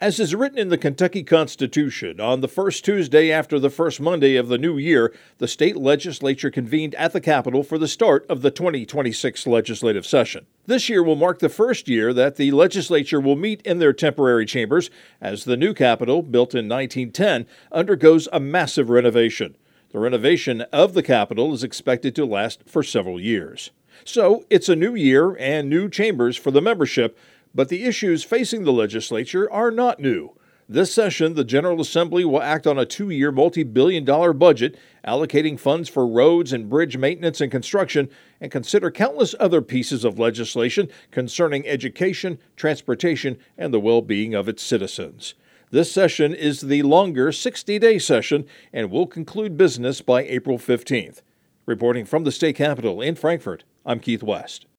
As is written in the Kentucky Constitution, on the first Tuesday after the first Monday of the new year, the state legislature convened at the Capitol for the start of the 2026 legislative session. This year will mark the first year that the legislature will meet in their temporary chambers as the new Capitol, built in 1910, undergoes a massive renovation. The renovation of the Capitol is expected to last for several years. So it's a new year and new chambers for the membership, but the issues facing the legislature are not new. This session, the General Assembly will act on a 2-year multi-billion-dollar budget, allocating funds for roads and bridge maintenance and construction, and consider countless other pieces of legislation concerning education, transportation, and the well-being of its citizens. This session is the longer 60-day session and will conclude business by April 15th. Reporting from the state capitol in Frankfort, I'm Keith West.